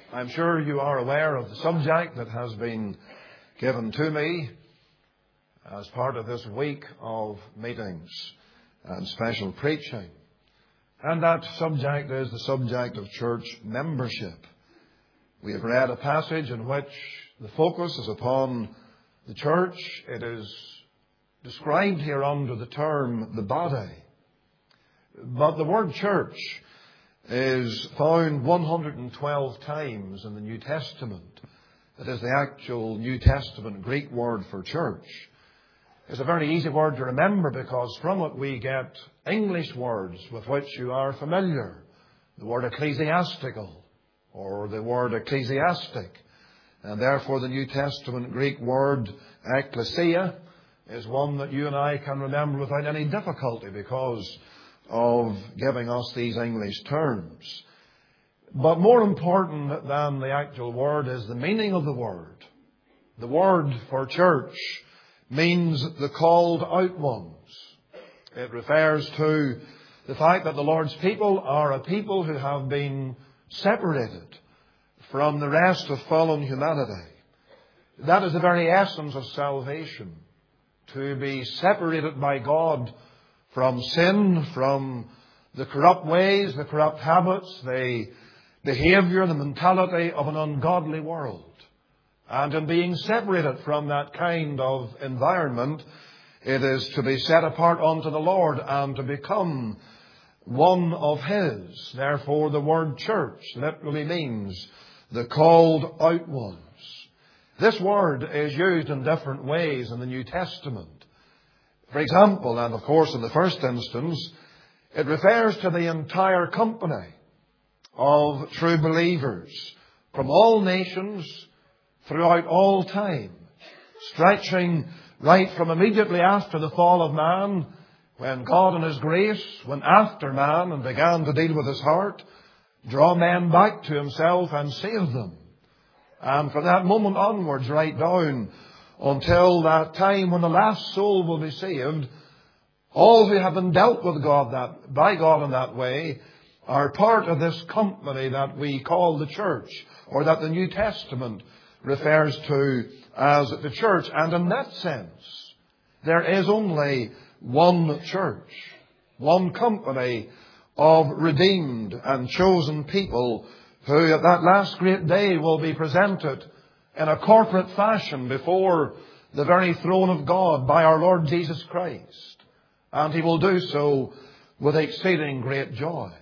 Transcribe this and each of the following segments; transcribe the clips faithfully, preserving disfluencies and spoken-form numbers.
I'm sure you are aware of the subject that has been given to me as part of this week of meetings and special preaching. And that subject is the subject of church membership. We have read a passage in which the focus is upon the church. It is described here under the term the body. But the word church is found one hundred twelve times in the New Testament. It is the actual New Testament Greek word for church. It's a very easy word to remember because from it we get English words with which you are familiar. The word ecclesiastical or the word ecclesiastic. And therefore the New Testament Greek word ecclesia is one that you and I can remember without any difficulty because of giving us these English terms. But more important than the actual word is the meaning of the word. The word for church means the called out ones. It refers to the fact that the Lord's people are a people who have been separated from the rest of fallen humanity. That is the very essence of salvation. To be separated by God from sin, from the corrupt ways, the corrupt habits, the behavior, the mentality of an ungodly world. And in being separated from that kind of environment, it is to be set apart unto the Lord and to become one of His. Therefore, the word church literally means the called out ones. This word is used in different ways in the New Testament. For example, and of course in the first instance, it refers to the entire company of true believers from all nations throughout all time, stretching right from immediately after the fall of man, when God in His grace went after man and began to deal with his heart, draw men back to Himself and save them. And from that moment onwards right down until that time when the last soul will be saved, all who have been dealt with God that, by God in that way are part of this company that we call the church, or that the New Testament refers to as the church. And in that sense, there is only one church, one company of redeemed and chosen people who at that last great day will be presented in a corporate fashion before the very throne of God by our Lord Jesus Christ. And He will do so with exceeding great joy.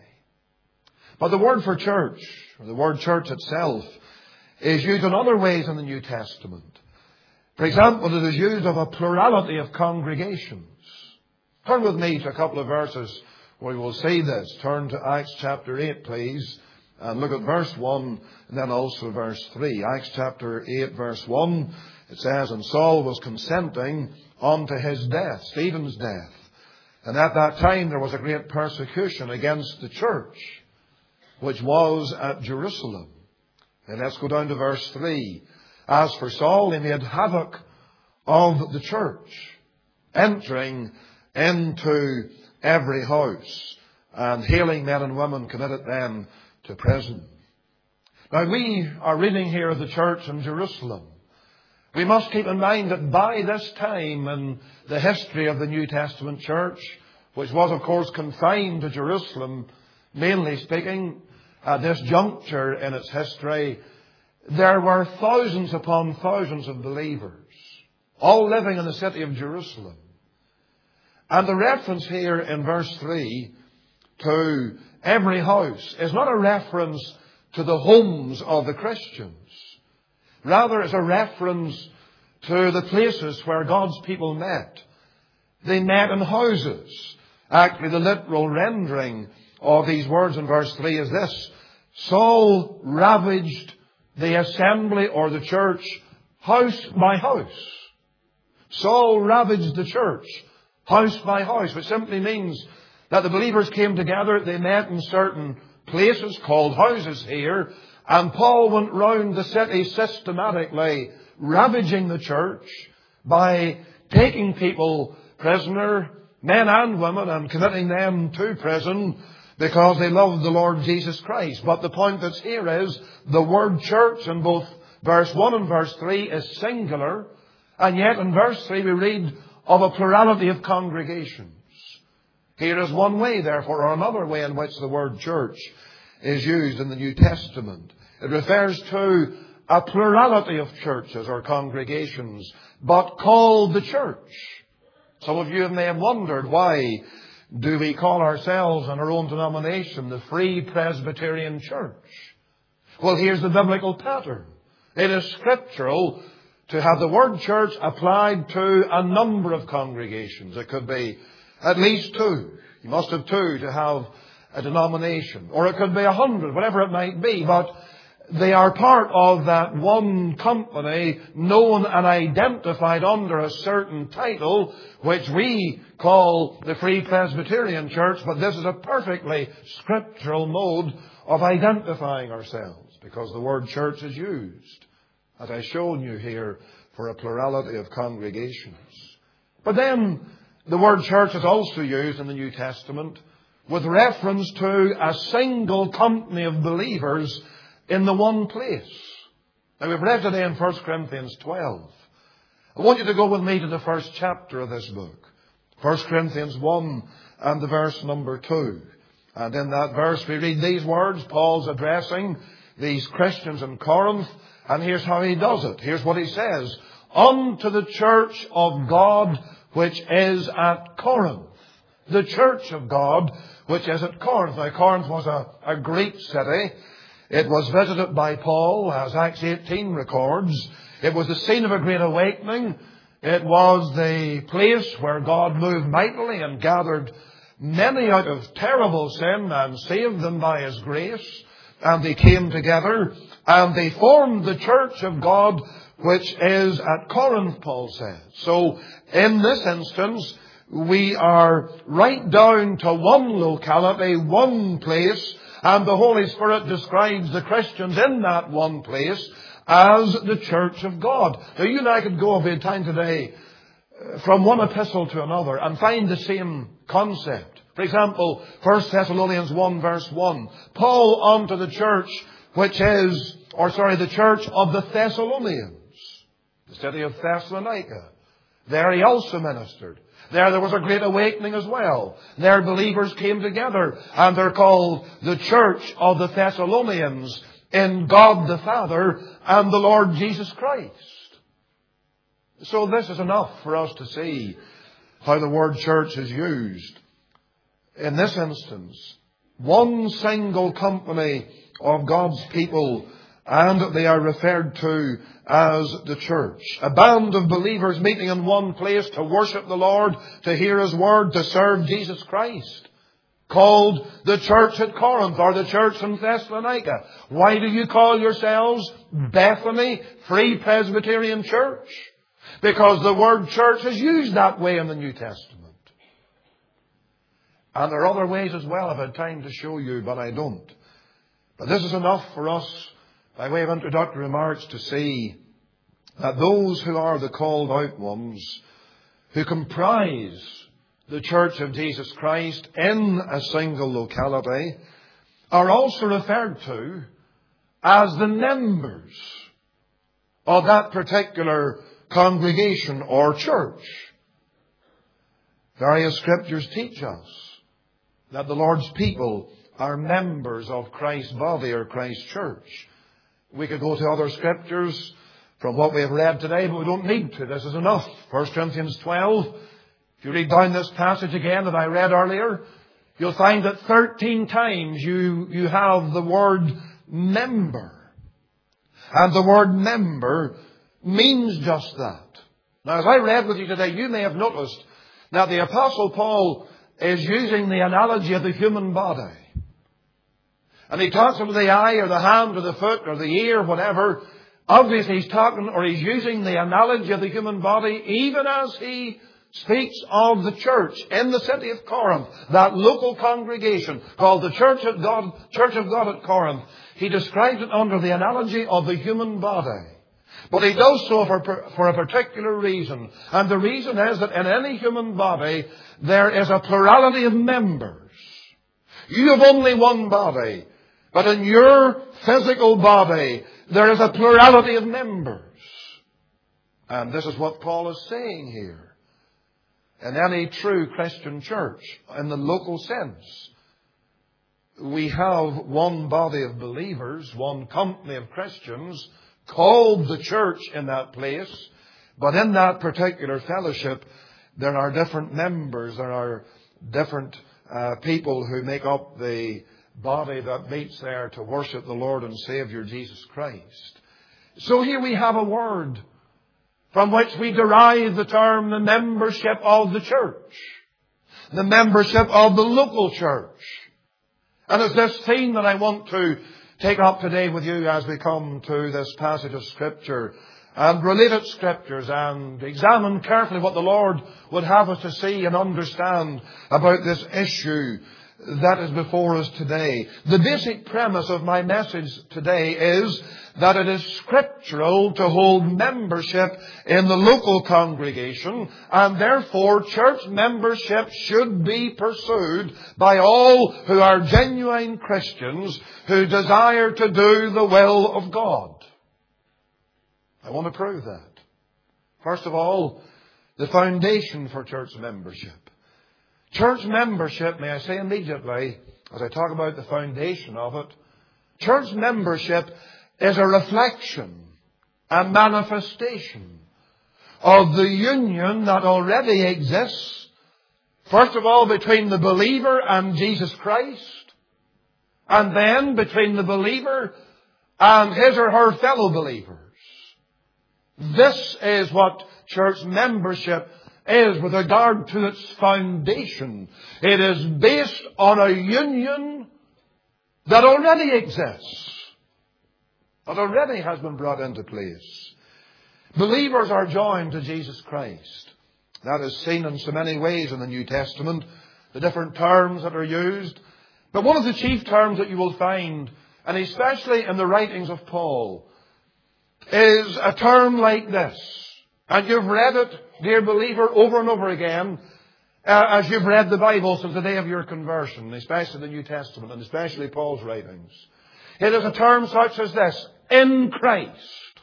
But the word for church, or the word church itself, is used in other ways in the New Testament. For example, it is used of a plurality of congregations. Turn with me to a couple of verses where we will see this. Turn to Acts chapter eight, please. And look at verse one and then also verse three. Acts chapter eight, verse one. It says, "And Saul was consenting unto his death," Stephen's death. "And at that time there was a great persecution against the church, which was at Jerusalem." And let's go down to verse three. "As for Saul, he made havoc of the church, entering into every house, and hailing men and women committed them to prison." Now we are reading here of the church in Jerusalem. We must keep in mind that by this time in the history of the New Testament church, which was of course confined to Jerusalem, mainly speaking, at this juncture in its history, there were thousands upon thousands of believers, all living in the city of Jerusalem. And the reference here in verse three to every house is not a reference to the homes of the Christians. Rather, it's a reference to the places where God's people met. They met in houses. Actually, the literal rendering of these words in verse three is this: Saul ravaged the assembly or the church house by house. Saul ravaged the church house by house, which simply means that the believers came together. They met in certain places called houses here. And Paul went round the city systematically ravaging the church by taking people prisoner, men and women, and committing them to prison, because they loved the Lord Jesus Christ. But the point that's here is the word church in both verse one and verse three is singular, and yet in verse three we read of a plurality of congregations. Here is one way, therefore, or another way in which the word church is used in the New Testament. It refers to a plurality of churches or congregations, but called the church. Some of you may have wondered, why do we call ourselves in our own denomination the Free Presbyterian Church? Well, here's the biblical pattern. It is scriptural to have the word church applied to a number of congregations. It could be at least two. You must have two to have a denomination. Or it could be a hundred, whatever it might be. But they are part of that one company known and identified under a certain title, which we call the Free Presbyterian Church. But this is a perfectly scriptural mode of identifying ourselves, because the word church is used, as I've shown you here, for a plurality of congregations. But then the word church is also used in the New Testament with reference to a single company of believers in the one place. Now, we've read today in First Corinthians twelve. I want you to go with me to the first chapter of this book. First Corinthians one and the verse number two. And in that verse we read these words. Paul's addressing these Christians in Corinth, and here's how he does it. Here's what he says. Unto the church of God which is at Corinth. The church of God which is at Corinth. Now, Corinth was a, a Greek city. It was visited by Paul, as Acts eighteen records. It was the scene of a great awakening. It was the place where God moved mightily and gathered many out of terrible sin and saved them by His grace. And they came together and they formed the church of God, which is at Corinth, Paul says. So, in this instance, we are right down to one locality, one place, and the Holy Spirit describes the Christians in that one place as the church of God. Now, you and I could go, if we had time today, from one epistle to another and find the same concept. For example, First Thessalonians one verse one. Paul unto the church which is, or sorry, the church of the Thessalonians, the city of Thessalonica. There he also ministered. There there was a great awakening as well. There believers came together, and they're called the church of the Thessalonians in God the Father and the Lord Jesus Christ. So this is enough for us to see how the word church is used. In this instance, one single company of God's people, and they are referred to as the church. A band of believers meeting in one place to worship the Lord, to hear His word, to serve Jesus Christ. Called the church at Corinth, or the church in Thessalonica. Why do you call yourselves Bethany Free Presbyterian Church? Because the word church is used that way in the New Testament. And there are other ways as well, if I had time to show you, but I don't. But this is enough for us, by way of introductory remarks, to see that those who are the called out ones, who comprise the church of Jesus Christ in a single locality, are also referred to as the members of that particular congregation or church. Various scriptures teach us that the Lord's people are members of Christ's body or Christ's church. We could go to other scriptures from what we have read today, but we don't need to. This is enough. First Corinthians twelve. If you read down this passage again that I read earlier, you'll find that thirteen times you, you have the word member. And the word member means just that. Now, as I read with you today, you may have noticed that the Apostle Paul is using the analogy of the human body. And he talks about the eye or the hand or the foot or the ear, whatever. Obviously he's talking, or he's using the analogy of the human body, even as he speaks of the church in the city of Corinth, that local congregation called the Church of God, Church of God at Corinth. He describes it under the analogy of the human body. But he does so for, for a particular reason. And the reason is that in any human body, there is a plurality of members. You have only one body. But in your physical body, there is a plurality of members. And this is what Paul is saying here. In any true Christian church, in the local sense, we have one body of believers, one company of Christians, called the church in that place. But in that particular fellowship, there are different members, there are different uh, people who make up the body that meets there to worship the Lord and Savior Jesus Christ. So here we have a word from which we derive the term the membership of the church, the membership of the local church. And it's this theme that I want to take up today with you as we come to this passage of Scripture and related Scriptures and examine carefully what the Lord would have us to see and understand about this issue that is before us today. The basic premise of my message today is that it is scriptural to hold membership in the local congregation, and therefore church membership should be pursued by all who are genuine Christians who desire to do the will of God. I want to prove that. First of all, the foundation for church membership. Church membership, may I say immediately, as I talk about the foundation of it, church membership is a reflection and manifestation of the union that already exists, first of all, between the believer and Jesus Christ, and then between the believer and his or her fellow believers. This is what church membership is with regard to its foundation. It is based on a union that already exists, that already has been brought into place. Believers are joined to Jesus Christ. That is seen in so many ways in the New Testament, the different terms that are used. But one of the chief terms that you will find, and especially in the writings of Paul, is a term like this. And you've read it, dear believer, over and over again uh, as you've read the Bible since the day of your conversion, especially the New Testament and especially Paul's writings. It is a term such as this: in Christ,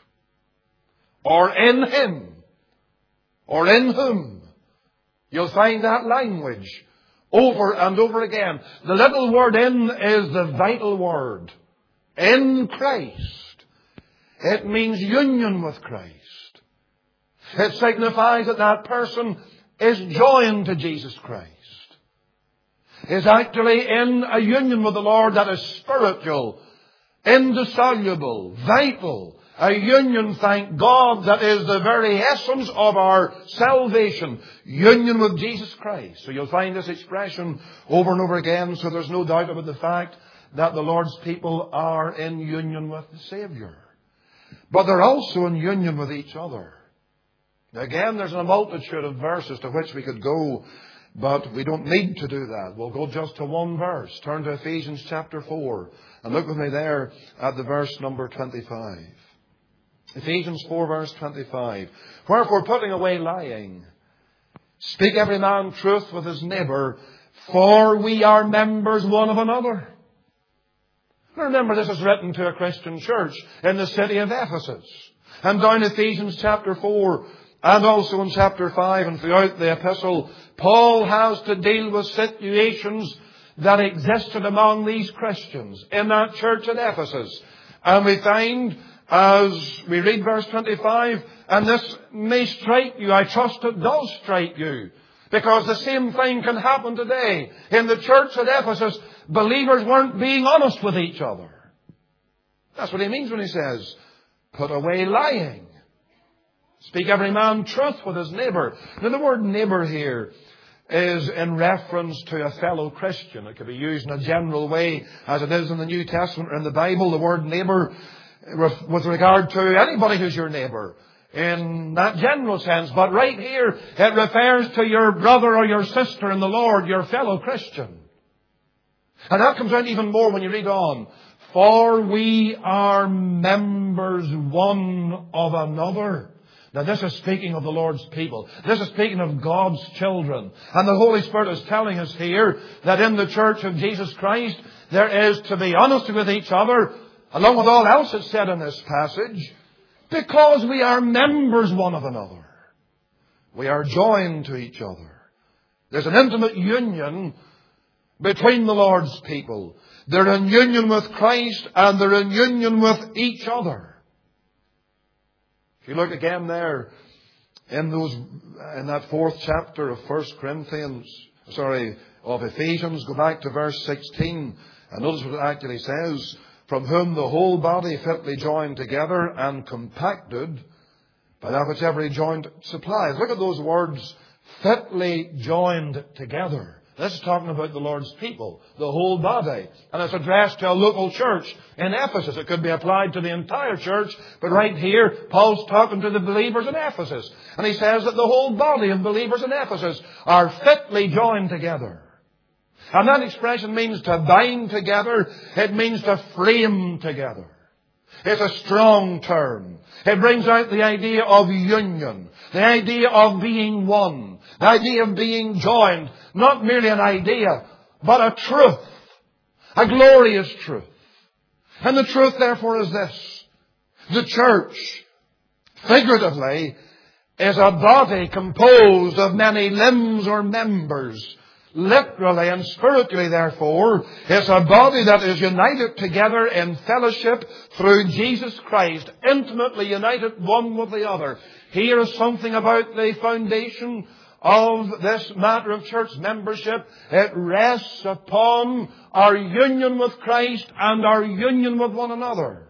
or in Him, or in whom. You'll find that language over and over again. The little word "in" is the vital word. In Christ. It means union with Christ. It signifies that that person is joined to Jesus Christ, is actually in a union with the Lord that is spiritual, indissoluble, vital. A union, thank God, that is the very essence of our salvation. Union with Jesus Christ. So you'll find this expression over and over again, so there's no doubt about the fact that the Lord's people are in union with the Savior. But they're also in union with each other. Again, there's a multitude of verses to which we could go, but we don't need to do that. We'll go just to one verse. Turn to Ephesians chapter four and look with me there at the verse number twenty-five. Ephesians four verse twenty-five. Wherefore, putting away lying, speak every man truth with his neighbour, for we are members one of another. Remember, this is written to a Christian church in the city of Ephesus. And down Ephesians chapter four, and also in chapter five and throughout the epistle, Paul has to deal with situations that existed among these Christians in that church at Ephesus. And we find, as we read verse twenty-five, and this may strike you, I trust it does strike you, because the same thing can happen today. In the church at Ephesus, believers weren't being honest with each other. That's what he means when he says, put away lying. Speak every man truth with his neighbour. Now the word neighbour here is in reference to a fellow Christian. It could be used in a general way as it is in the New Testament or in the Bible. The word neighbour with regard to anybody who's your neighbour in that general sense. But right here it refers to your brother or your sister in the Lord, your fellow Christian. And that comes out even more when you read on. For we are members one of another. Now this is speaking of the Lord's people. This is speaking of God's children. And the Holy Spirit is telling us here that in the church of Jesus Christ, there is to be honest with each other, along with all else that's said in this passage, because we are members one of another. We are joined to each other. There's an intimate union between the Lord's people. They're in union with Christ and they're in union with each other. If you look again there in those, in that fourth chapter of First Corinthians, sorry, of Ephesians, go back to verse sixteen and notice what it actually says. From whom the whole body fitly joined together and compacted by that which every joint supplies. Look at those words, fitly joined together. This is talking about the Lord's people, the whole body. And it's addressed to a local church in Ephesus. It could be applied to the entire church, but right here, Paul's talking to the believers in Ephesus. And he says that the whole body of believers in Ephesus are fitly joined together. And that expression means to bind together. It means to frame together. It's a strong term. It brings out the idea of union, the idea of being one, the idea of being joined. Not merely an idea, but a truth, a glorious truth. And the truth, therefore, is this. The church, figuratively, is a body composed of many limbs or members. Literally and spiritually, therefore, it's a body that is united together in fellowship through Jesus Christ, intimately united one with the other. Here is something about the foundation of this matter of church membership. It rests upon our union with Christ and our union with one another.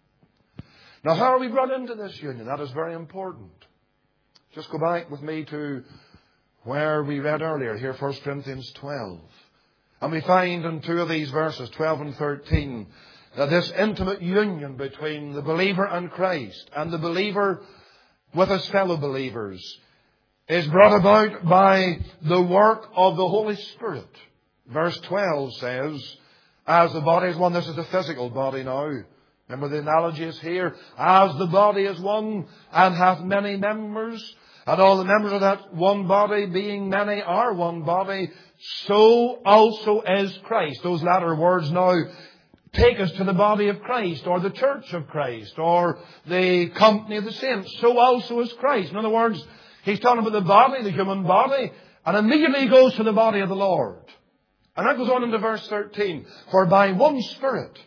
Now, how are we brought into this union? That is very important. Just go back with me to where we read earlier, here, First Corinthians twelve. And we find in two of these verses, twelve and thirteen, that this intimate union between the believer and Christ and the believer with his fellow believers is brought about by the work of the Holy Spirit. Verse twelve says, as the body is one, this is the physical body now. Remember the analogy is here. As the body is one and hath many members, and all the members of that one body, being many, are one body, so also is Christ. Those latter words now take us to the body of Christ, or the church of Christ, or the company of the saints. So also is Christ. In other words, he's talking about the body, the human body, and immediately he goes to the body of the Lord. And that goes on into verse thirteen. For by one Spirit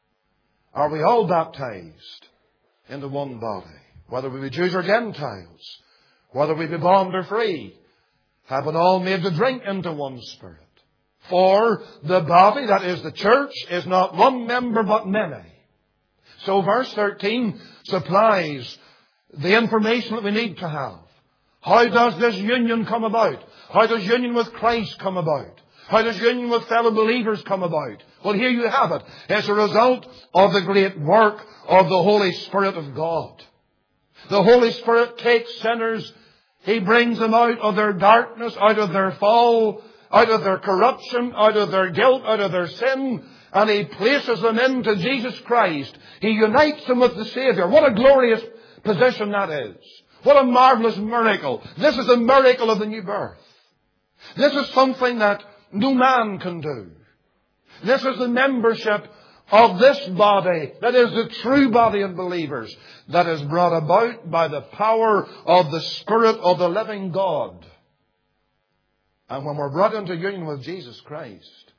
are we all baptized into one body, whether we be Jews or Gentiles, whether we be bond or free, having all made to drink into one Spirit. For the body, that is the church, is not one member but many. So verse thirteen supplies the information that we need to have. How does this union come about? How does union with Christ come about? How does union with fellow believers come about? Well, here you have it. It's a result of the great work of the Holy Spirit of God. The Holy Spirit takes sinners. He brings them out of their darkness, out of their fall, out of their corruption, out of their guilt, out of their sin, and He places them into Jesus Christ. He unites them with the Savior. What a glorious position that is. What a marvelous miracle. This is the miracle of the new birth. This is something that no man can do. This is the membership of this body, that is the true body of believers, that is brought about by the power of the Spirit of the living God. And when we're brought into union with Jesus Christ,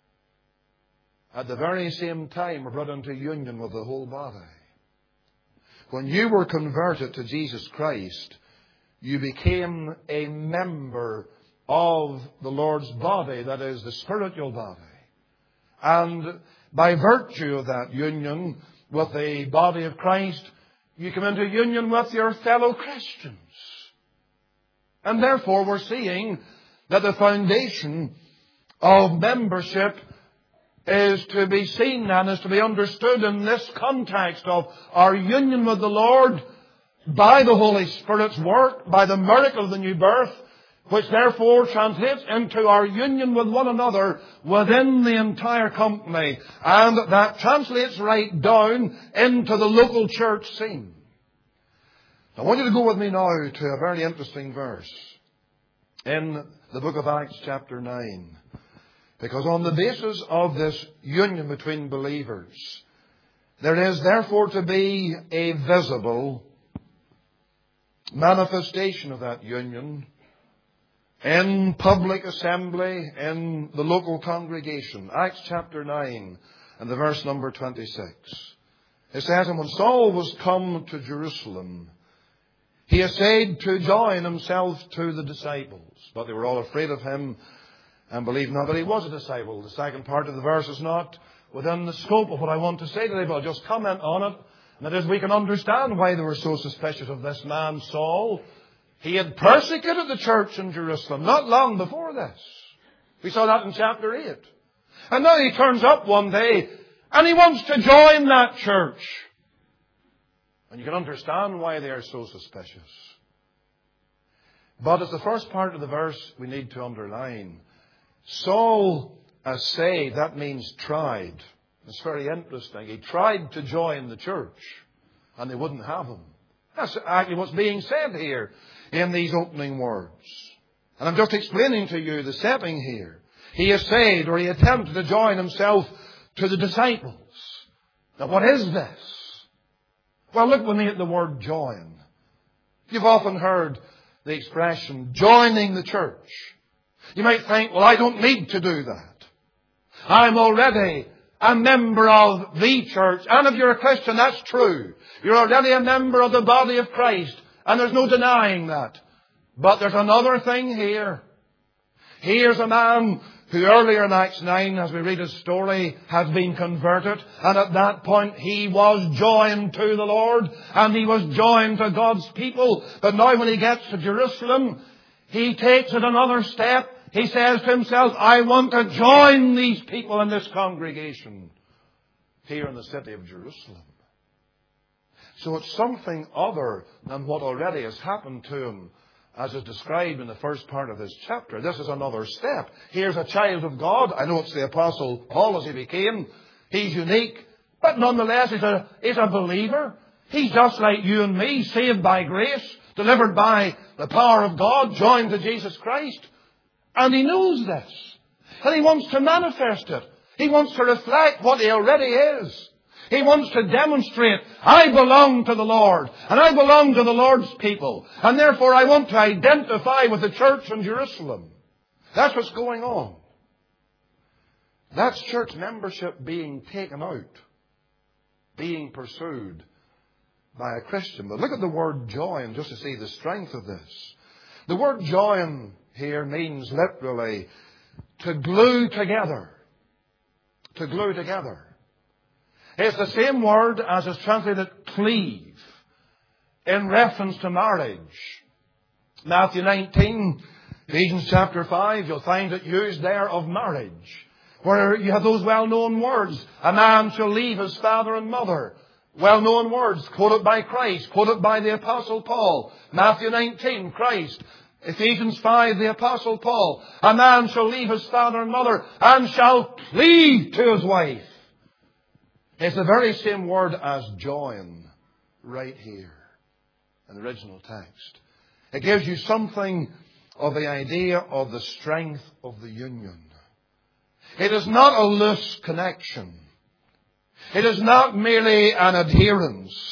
at the very same time we're brought into union with the whole body. When you were converted to Jesus Christ, you became a member of the Lord's body, that is the spiritual body. And by virtue of that union with the body of Christ, you come into union with your fellow Christians. And therefore we're seeing that the foundation of membership is to be seen and is to be understood in this context of our union with the Lord by the Holy Spirit's work, by the miracle of the new birth, which therefore translates into our union with one another within the entire company. And that translates right down into the local church scene. I want you to go with me now to a very interesting verse in the book of Acts chapter nine. Because on the basis of this union between believers, there is therefore to be a visible manifestation of that union in public assembly, in the local congregation. Acts chapter nine and the verse number twenty-six. It says, "And when Saul was come to Jerusalem, he essayed to join himself to the disciples, but they were all afraid of him and believed not that he was a disciple." The second part of the verse is not within the scope of what I want to say today, but I'll just comment on it. And that is, we can understand why they were so suspicious of this man, Saul. He had persecuted the church in Jerusalem not long before this. We saw that in chapter eight. And now he turns up one day and he wants to join that church. And you can understand why they are so suspicious. But as the first part of the verse we need to underline, Saul essayed, that means tried. It's very interesting. He tried to join the church and they wouldn't have him. That's actually what's being said here in these opening words. And I'm just explaining to you the setting here. He essayed, or he attempted to join himself to the disciples. Now what is this? Well, look with me at the word join. You've often heard the expression joining the church. You might think, well, I don't need to do that. I'm already a member of the church. And if you're a Christian, that's true. You're already a member of the body of Christ. And there's no denying that. But there's another thing here. Here's a man who earlier in Acts nine, as we read his story, has been converted. And at that point, he was joined to the Lord. And he was joined to God's people. But now when he gets to Jerusalem, he takes it another step. He says to himself, I want to join these people in this congregation here in the city of Jerusalem. So it's something other than what already has happened to him, as is described in the first part of this chapter. This is another step. Here's a child of God. I know it's the Apostle Paul as he became. He's unique, but nonetheless he's a, he's a believer. He's just like you and me, saved by grace, delivered by the power of God, joined to Jesus Christ. And he knows this. And he wants to manifest it. He wants to reflect what he already is. He wants to demonstrate, I belong to the Lord. And I belong to the Lord's people. And therefore I want to identify with the church in Jerusalem. That's what's going on. That's church membership being taken out. Being pursued by a Christian. But look at the word join just to see the strength of this. The word join here means literally to glue together. To glue together. It's the same word as is translated cleave in reference to marriage. Matthew nineteen, Ephesians chapter five, you'll find it used there of marriage. Where you have those well-known words. A man shall leave his father and mother. Well-known words quoted by Christ, quoted by the Apostle Paul. Matthew nineteen, Christ. Ephesians five, the Apostle Paul. A man shall leave his father and mother and shall cleave to his wife. It's the very same word as join right here in the original text. It gives you something of the idea of the strength of the union. It is not a loose connection. It is not merely an adherence.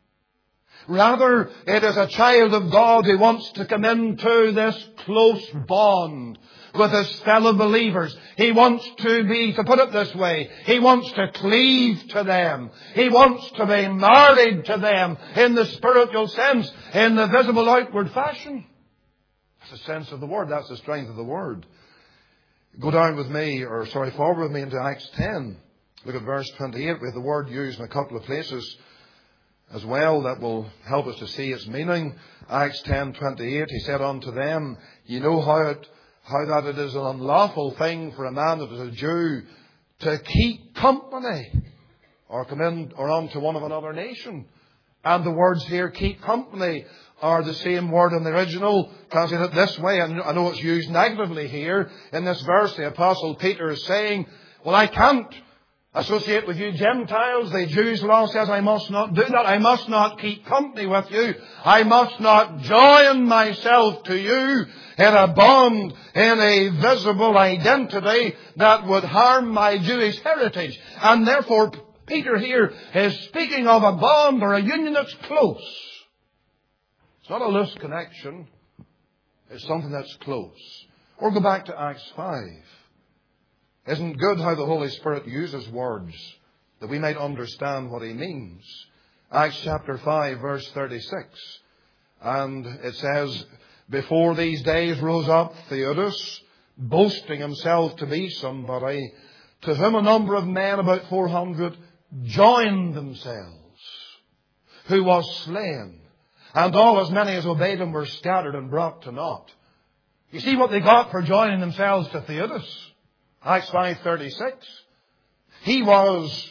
Rather, it is a child of God who wants to come into this close bond with his fellow believers. He wants to be, to put it this way, he wants to cleave to them. He wants to be married to them in the spiritual sense, in the visible outward fashion. That's the sense of the word. That's the strength of the word. Go down with me, or sorry, forward with me into Acts ten. Look at verse twenty-eight. We have the word used in a couple of places as well that will help us to see its meaning. Acts ten twenty-eight, he said unto them, you know how it, how that it is an unlawful thing for a man that is a Jew to keep company or come in or unto one of another nation. And the words here, keep company, are the same word in the original, translated this way. And I know it's used negatively here. In this verse, the Apostle Peter is saying, well, I can't associate with you Gentiles. The Jews' law says I must not do that. I must not keep company with you. I must not join myself to you in a bond, in a visible identity that would harm my Jewish heritage. And therefore, Peter here is speaking of a bond or a union that's close. It's not a loose connection. It's something that's close. Or go back to Acts five. Isn't it good how the Holy Spirit uses words that we might understand what He means? Acts chapter five, verse thirty-six. And it says, before these days rose up Theudas, boasting himself to be somebody, to whom a number of men, about four hundred, joined themselves, who was slain. And all as many as obeyed him were scattered and brought to naught. You see what they got for joining themselves to Theudas? Acts five thirty-six. He was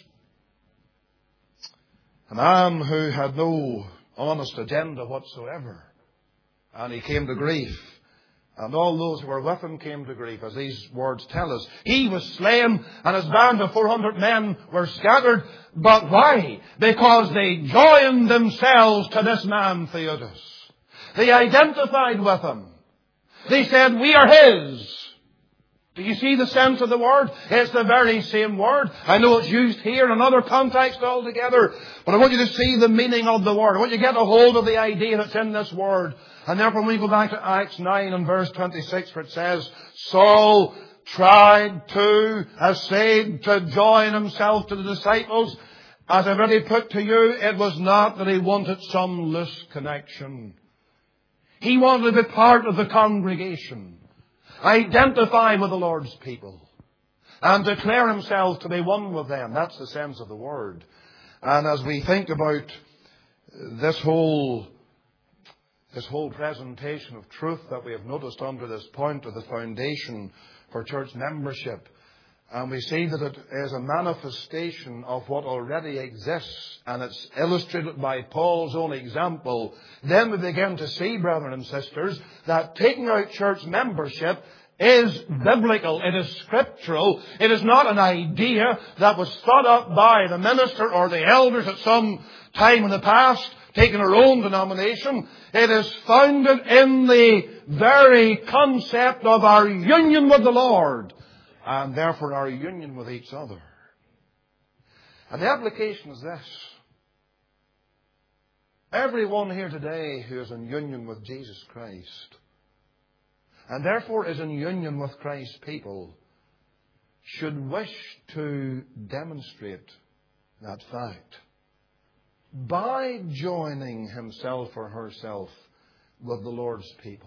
a man who had no honest agenda whatsoever. And he came to grief. And all those who were with him came to grief, as these words tell us. He was slain, and his band of four hundred men were scattered. But why? Because they joined themselves to this man, Theudas. They identified with him. They said, we are his. Do you see the sense of the word? It's the very same word. I know it's used here in another context altogether, but I want you to see the meaning of the word. I want you to get a hold of the idea that's in this word. And therefore, when we go back to Acts nine and verse twenty-six, where it says, Saul tried to, essayed to join himself to the disciples. As I've already put to you, it was not that he wanted some loose connection. He wanted to be part of the congregation, identify with the Lord's people, and declare himself to be one with them. That's the sense of the word. And as we think about this whole, this whole presentation of truth that we have noticed under this point of the foundation for church membership, and we see that it is a manifestation of what already exists, and it's illustrated by Paul's own example, then we begin to see, brethren and sisters, that taking out church membership is biblical. It is scriptural. It is not an idea that was thought up by the minister or the elders at some time in the past, taking our own denomination. It is founded in the very concept of our union with the Lord, and therefore our union with each other. And the application is this. Everyone here today who is in union with Jesus Christ, and therefore is in union with Christ's people, should wish to demonstrate that fact by joining himself or herself with the Lord's people.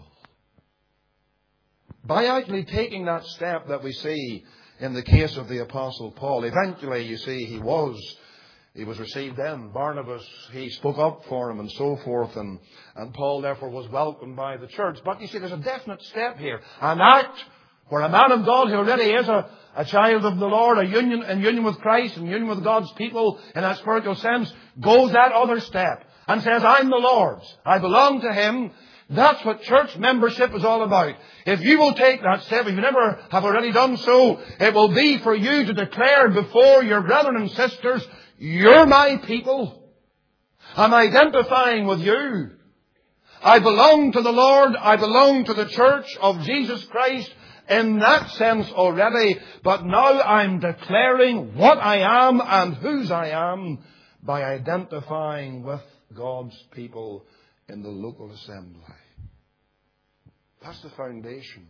By actually taking that step that we see in the case of the Apostle Paul. Eventually, you see, he was he was received then. Barnabas, he spoke up for him and so forth, and, and Paul therefore was welcomed by the church. But you see, there's a definite step here. An act where a man of God who already is a, a child of the Lord, a union in union with Christ, in union with God's people in that spiritual sense, goes that other step and says, I'm the Lord's. I belong to Him. That's what church membership is all about. If you will take that step, if you never have already done so, it will be for you to declare before your brethren and sisters, you're my people. I'm identifying with you. I belong to the Lord. I belong to the church of Jesus Christ in that sense already. But now I'm declaring what I am and whose I am by identifying with God's people in the local assembly. That's the foundation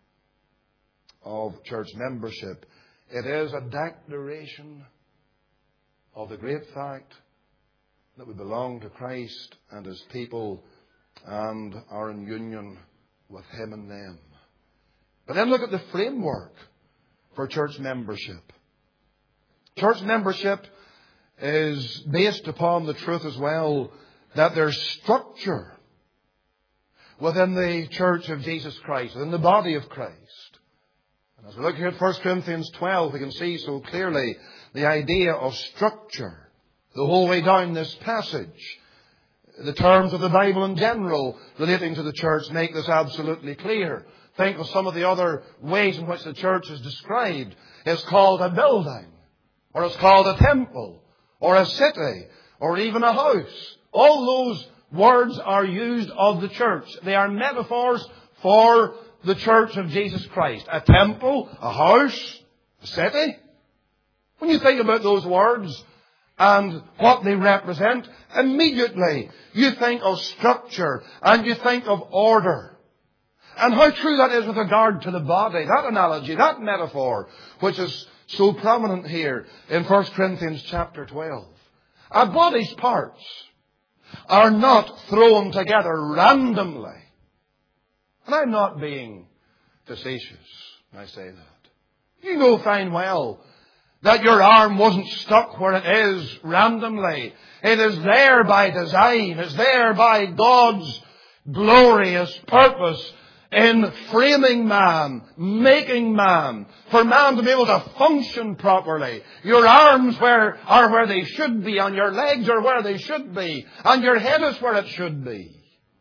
of church membership. It is a declaration of the great fact that we belong to Christ and His people and are in union with Him and them. But then look at the framework for church membership. Church membership is based upon the truth as well that there's structure within the church of Jesus Christ, within the body of Christ. And as we look here at First Corinthians twelve, we can see so clearly the idea of structure the whole way down this passage. The terms of the Bible in general relating to the church make this absolutely clear. Think of some of the other ways in which the church is described. It's called a building. or it's called a temple, or a city, or even a house. All those words are used of the church. They are metaphors for the church of Jesus Christ. A temple, a house, a city. When you think about those words and what they represent, immediately you think of structure and you think of order. And how true that is with regard to the body. That analogy, that metaphor, which is so prominent here in First Corinthians chapter twelve. A body's parts are not thrown together randomly. And I'm not being facetious when I say that. You know fine well that your arm wasn't stuck where it is randomly. It is there by design. It's there by God's glorious purpose in framing man, making man, for man to be able to function properly. Your arms where, are where they should be, and your legs are where they should be, and your head is where it should be.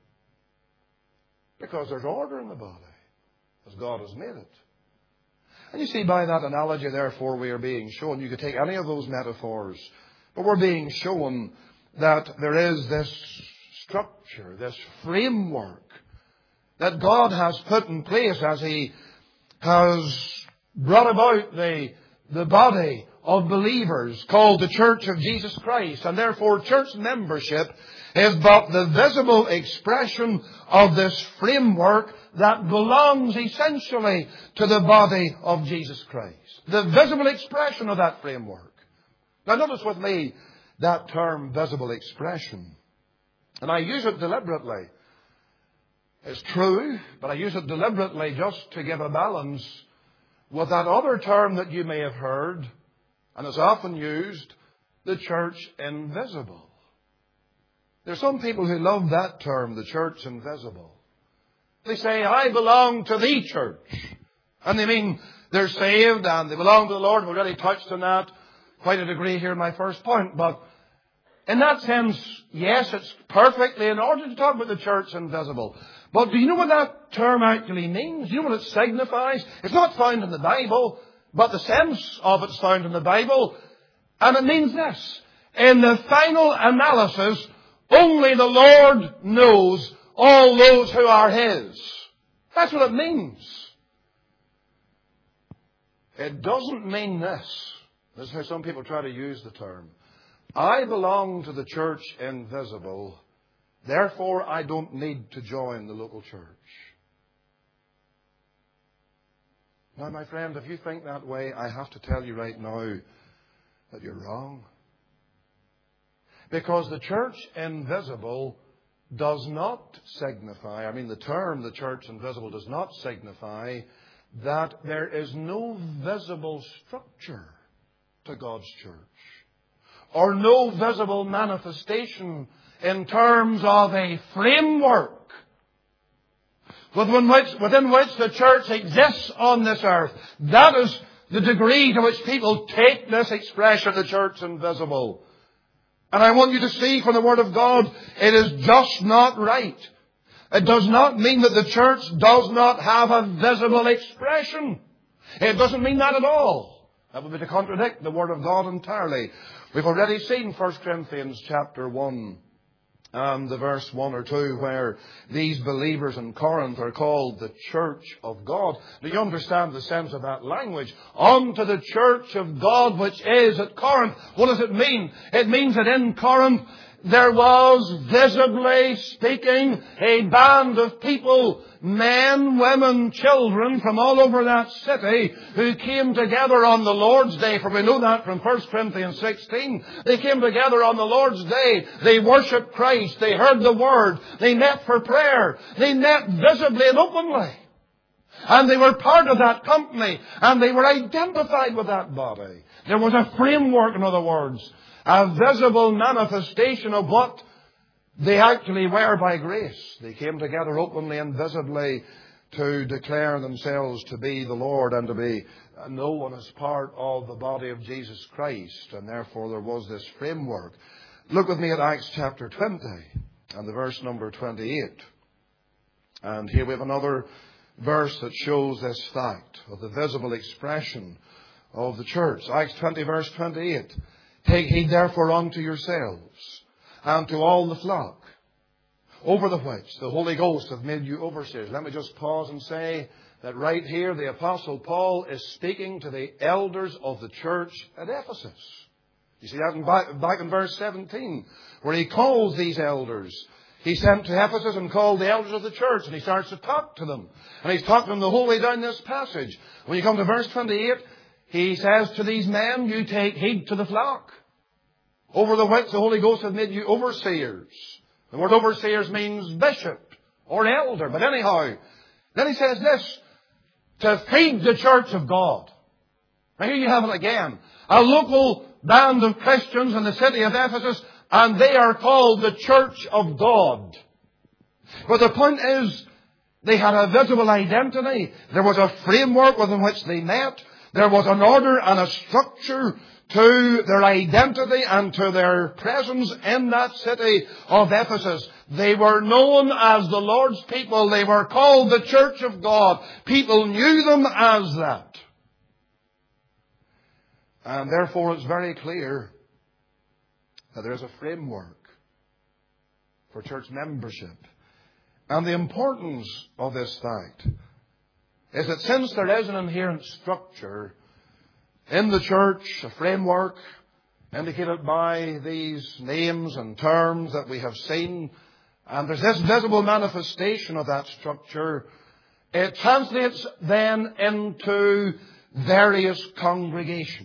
Because there's order in the body, as God has made it. And you see, by that analogy, therefore, we are being shown, you could take any of those metaphors, but we're being shown that there is this structure, this framework that God has put in place as He has brought about the, the body of believers called the Church of Jesus Christ. And therefore, church membership is but the visible expression of this framework that belongs essentially to the body of Jesus Christ. The visible expression of that framework. Now notice with me that term, visible expression. And I use it deliberately. It's true, but I use it deliberately just to give a balance with that other term that you may have heard, and is often used, the church invisible. There's some people who love that term, the church invisible. They say, I belong to the church. And they mean they're saved and they belong to the Lord. We've already touched on that quite a degree here in my first point. But in that sense, yes, it's perfectly in order to talk about the church invisible. But do you know what that term actually means? Do you know what it signifies? It's not found in the Bible, but the sense of it's found in the Bible. And it means this. In the final analysis, only the Lord knows all those who are His. That's what it means. It doesn't mean this. This is how some people try to use the term. I belong to the church invisible. Therefore, I don't need to join the local church. Now, my friend, if you think that way, I have to tell you right now that you're wrong. Because the church invisible does not signify, I mean the term the church invisible does not signify that there is no visible structure to God's church. Or no visible manifestation in terms of a framework within which, within which the church exists on this earth. That is the degree to which people take this expression, the church invisible. And I want you to see from the Word of God, it is just not right. It does not mean that the church does not have a visible expression. It doesn't mean that at all. That would be to contradict the Word of God entirely. We've already seen First Corinthians chapter one and the verse one or two where these believers in Corinth are called the church of God. Do you understand the sense of that language? Unto the church of God which is at Corinth. What does it mean? It means that in Corinth there was, visibly speaking, a band of people, men, women, children from all over that city who came together on the Lord's Day. For we know that from First Corinthians sixteen. They came together on the Lord's Day. They worshipped Christ. They heard the Word. They met for prayer. They met visibly and openly. And they were part of that company. And they were identified with that body. There was a framework, in other words. A visible manifestation of what they actually were by grace. They came together openly and visibly to declare themselves to be the Lord and to be known as part of the body of Jesus Christ. And therefore there was this framework. Look with me at Acts chapter twenty and the verse number twenty-eight. And here we have another verse that shows this fact of the visible expression of the church. Acts twenty verse twenty-eight. Take heed therefore unto yourselves and to all the flock, over the which the Holy Ghost hath made you overseers. Let me just pause and say that right here the Apostle Paul is speaking to the elders of the church at Ephesus. You see that in back, back in verse seventeen, where he calls these elders. He sent to Ephesus and called the elders of the church, and he starts to talk to them. And he's talking to them the whole way down this passage. When you come to verse twenty-eight, he says to these men, you take heed to the flock, over the which the Holy Ghost hath made you overseers. The word overseers means bishop or elder. But anyhow, then he says this, to feed the church of God. Now here you have it again. A local band of Christians in the city of Ephesus, and they are called the Church of God. But the point is, they had a visible identity. There was a framework within which they met. There was an order and a structure to their identity and to their presence in that city of Ephesus. They were known as the Lord's people. They were called the Church of God. People knew them as that. And therefore it's very clear that there is a framework for church membership. And the importance of this fact is that since there is an inherent structure in the church, a framework indicated by these names and terms that we have seen, and there's this visible manifestation of that structure, it translates then into various congregations.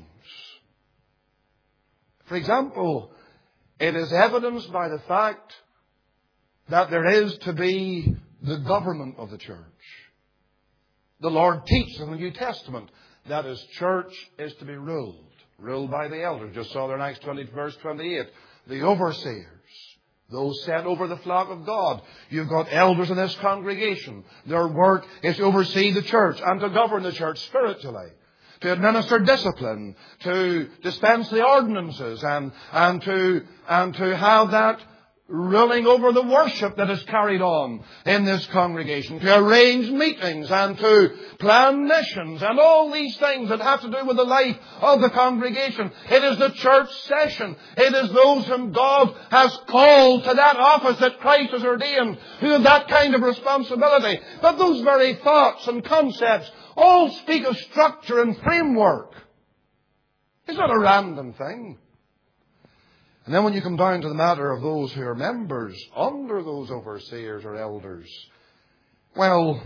For example, it is evidenced by the fact that there is to be the government of the church. The Lord teaches in the New Testament that His church is to be ruled. Ruled by the elders. Just saw there in Acts twenty, verse twenty-eight. The overseers. Those set over the flock of God. You've got elders in this congregation. Their work is to oversee the church and to govern the church spiritually. To administer discipline. To dispense the ordinances. And, and, to, and to have that ruling over the worship that is carried on in this congregation, to arrange meetings and to plan missions and all these things that have to do with the life of the congregation. It is the church session. It is those whom God has called to that office that Christ has ordained who have that kind of responsibility. But those very thoughts and concepts all speak of structure and framework. It's not a random thing. And then when you come down to the matter of those who are members under those overseers or elders, well,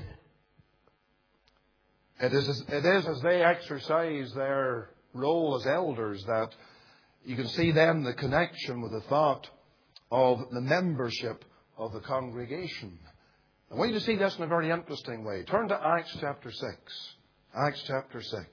it is, it is as they exercise their role as elders that you can see then the connection with the thought of the membership of the congregation. I want you to see this in a very interesting way. Turn to Acts chapter six. Acts chapter six.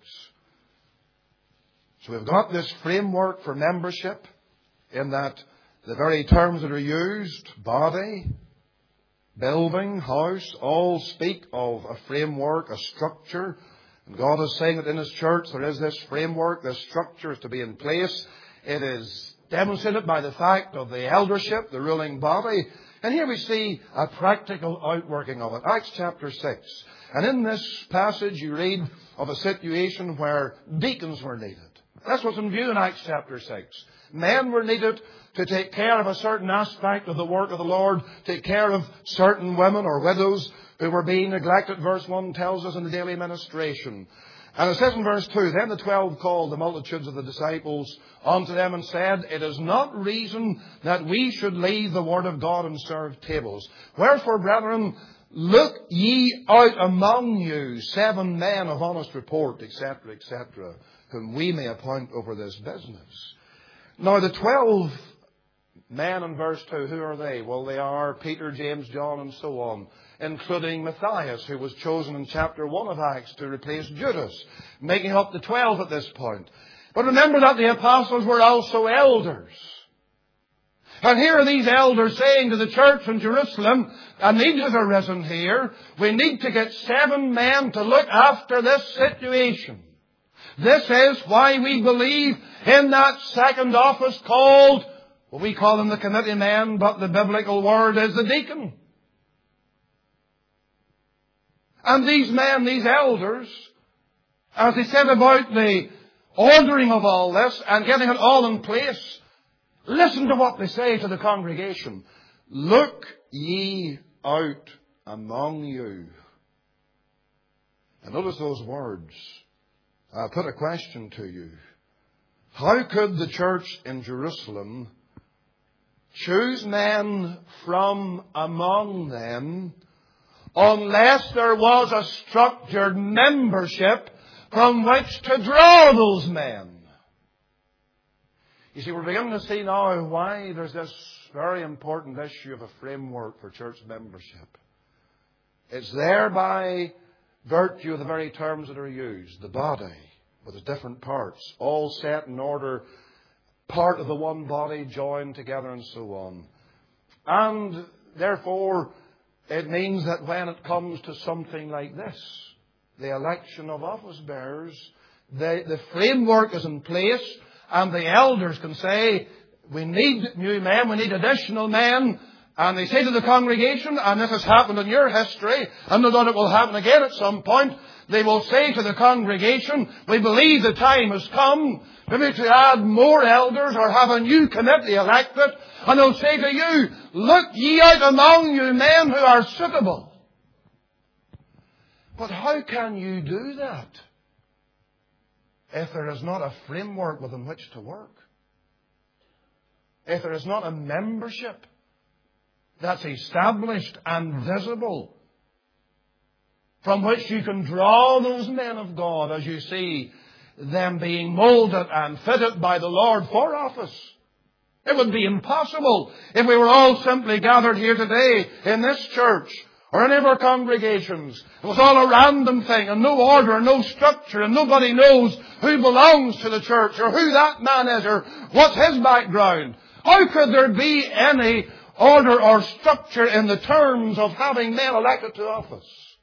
So we've got this framework for membership, in that the very terms that are used, body, building, house, all speak of a framework, a structure. And God is saying that in His church there is this framework, this structure is to be in place. It is demonstrated by the fact of the eldership, the ruling body. And here we see a practical outworking of it. Acts chapter six. And in this passage you read of a situation where deacons were needed. That's what's in view in Acts chapter six. Men were needed to take care of a certain aspect of the work of the Lord, take care of certain women or widows who were being neglected, verse one tells us, in the daily ministration. And it says in verse two, then the twelve called the multitudes of the disciples unto them and said, it is not reason that we should leave the word of God and serve tables. Wherefore, brethren, look ye out among you seven men of honest report, et cetera, et cetera, whom we may appoint over this business. Now the twelve men in verse two, who are they? Well, they are Peter, James, John and so on, including Matthias, who was chosen in chapter one of Acts to replace Judas, making up the twelve at this point. But remember that the apostles were also elders. And here are these elders saying to the church in Jerusalem, a need has arisen here. We need to get seven men to look after this situation. This is why we believe in that second office called, well, we call them the committee men, but the biblical word is the deacon. And these men, these elders, as they set about the ordering of all this and getting it all in place, listen to what they say to the congregation. Look ye out among you. And notice those words. I'll put a question to you. How could the church in Jerusalem choose men from among them unless there was a structured membership from which to draw those men? You see, we're beginning to see now why there's this very important issue of a framework for church membership. It's there by virtue of the very terms that are used. The body, with its different parts, all set in order, part of the one body, joined together and so on. And therefore, it means that when it comes to something like this, the election of office bearers, the, the framework is in place, and the elders can say, we need new men, we need additional men. And they say to the congregation, and this has happened in your history, and no doubt it will happen again at some point, they will say to the congregation, we believe the time has come maybe to add more elders or have a new committee elected. And they'll say to you, look ye out among you men who are suitable. But how can you do that if there is not a framework within which to work? If there is not a membership that's established and visible from which you can draw those men of God as you see them being molded and fitted by the Lord for office. It would be impossible if we were all simply gathered here today in this church or any of our congregations. It was all a random thing and no order and no structure and nobody knows who belongs to the church or who that man is or what's his background. How could there be any order or structure in the terms of having men elected to office?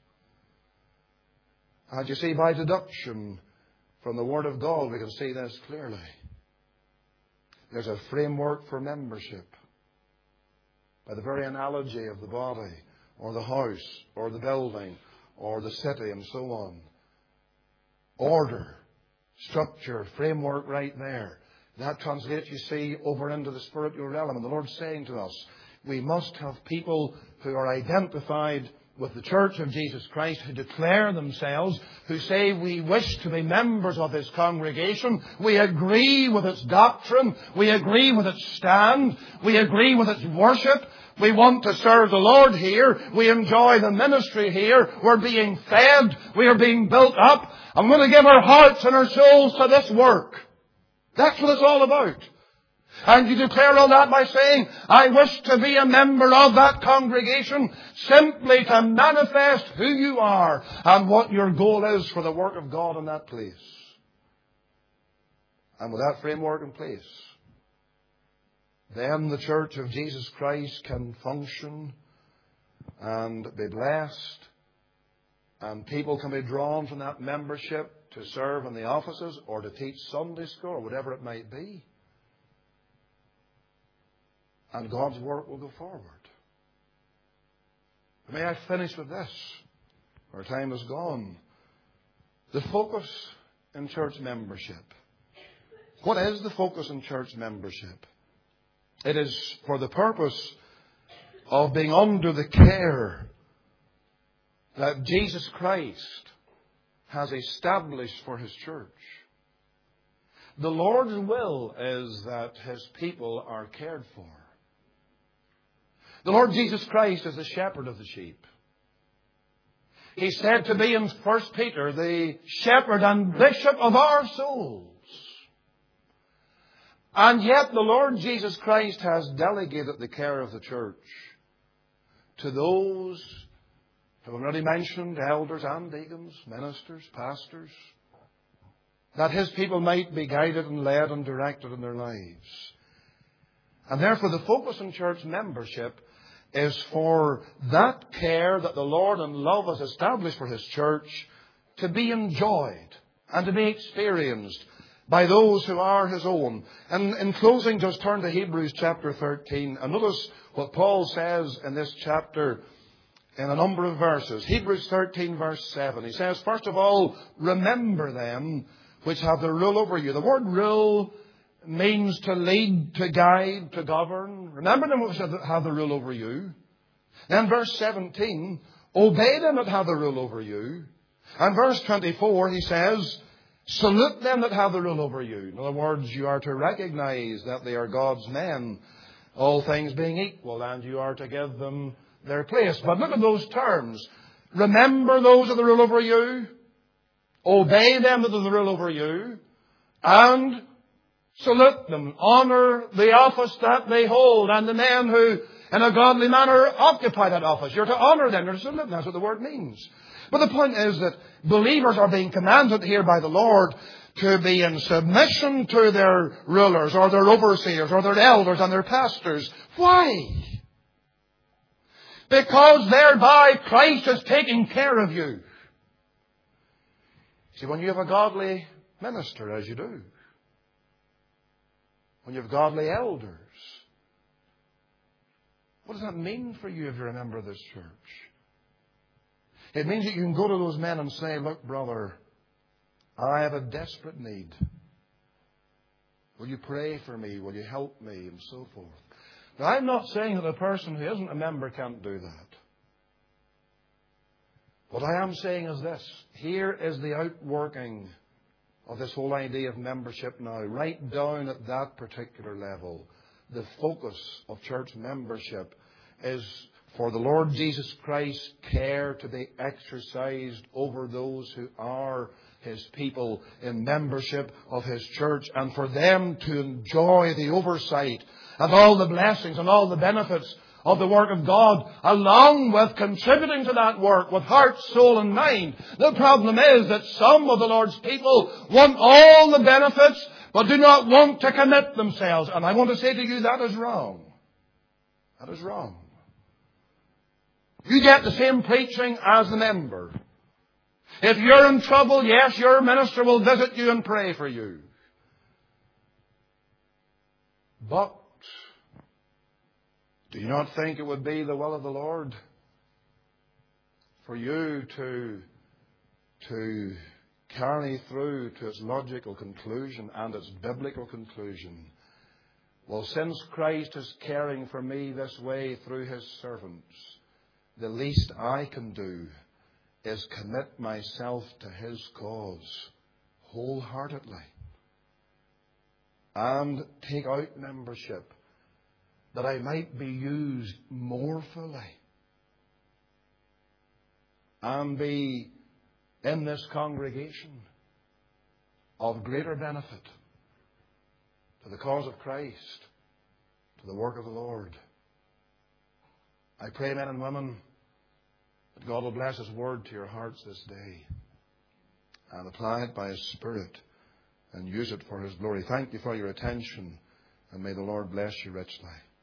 And you see, by deduction from the Word of God, we can see this clearly. There's a framework for membership. By the very analogy of the body, or the house, or the building, or the city, and so on. Order, structure, framework right there. That translates, you see, over into the spiritual realm. And the Lord's saying to us, we must have people who are identified with the Church of Jesus Christ, who declare themselves, who say we wish to be members of this congregation. We agree with its doctrine. We agree with its stand. We agree with its worship. We want to serve the Lord here. We enjoy the ministry here. We're being fed. We are being built up. I'm going to give our hearts and our souls to this work. That's what it's all about. And you declare all that by saying, I wish to be a member of that congregation simply to manifest who you are and what your goal is for the work of God in that place. And with that framework in place, then the Church of Jesus Christ can function and be blessed, and people can be drawn from that membership to serve in the offices or to teach Sunday school or whatever it might be. And God's work will go forward. May I finish with this? Our time is gone. The focus in church membership. What is the focus in church membership? It is for the purpose of being under the care that Jesus Christ has established for His church. The Lord's will is that His people are cared for. The Lord Jesus Christ is the shepherd of the sheep. He's said to be in First Peter the shepherd and bishop of our souls. And yet the Lord Jesus Christ has delegated the care of the church to those who have already mentioned, elders and deacons, ministers, pastors, that His people might be guided and led and directed in their lives. And therefore the focus on church membership is for that care that the Lord in love has established for His church to be enjoyed and to be experienced by those who are His own. And in closing, just turn to Hebrews chapter thirteen and notice what Paul says in this chapter in a number of verses. Hebrews thirteen verse seven. He says, first of all, remember them which have the rule over you. The word rule means to lead, to guide, to govern. Remember them which have the rule over you. Then verse seventeen, obey them that have the rule over you. And verse twenty-four, he says, salute them that have the rule over you. In other words, you are to recognize that they are God's men, all things being equal, and you are to give them their place. But look at those terms. Remember those that rule over you. Obey them that rule over you. And salute them. Honour the office that they hold, and the men who in a godly manner occupy that office. You're to honour them. You're to salute them. That's what the word means. But the point is that believers are being commanded here by the Lord to be in submission to their rulers or their overseers or their elders and their pastors. Why? Because thereby Christ is taking care of you. See, when you have a godly minister, as you do, when you have godly elders, what does that mean for you if you're a member of this church? It means that you can go to those men and say, look, brother, I have a desperate need. Will you pray for me? Will you help me? And so forth. Now, I'm not saying that a person who isn't a member can't do that. What I am saying is this. Here is the outworking of this whole idea of membership now. Right down at that particular level, the focus of church membership is for the Lord Jesus Christ's care to be exercised over those who are His people in membership of His church, and for them to enjoy the oversight and all the blessings and all the benefits of the work of God, along with contributing to that work with heart, soul and mind. The problem is that some of the Lord's people want all the benefits but do not want to commit themselves. And I want to say to you, that is wrong. That is wrong. You get the same preaching as the member. If you're in trouble, yes, your minister will visit you and pray for you. But do you not think it would be the will of the Lord for you to, to carry through to its logical conclusion and its biblical conclusion? Well, since Christ is caring for me this way through His servants, the least I can do is commit myself to His cause wholeheartedly and take out membership that I might be used more fully and be in this congregation of greater benefit to the cause of Christ, to the work of the Lord. I pray, men and women, that God will bless His word to your hearts this day and apply it by His Spirit and use it for His glory. Thank you for your attention, and may the Lord bless you richly.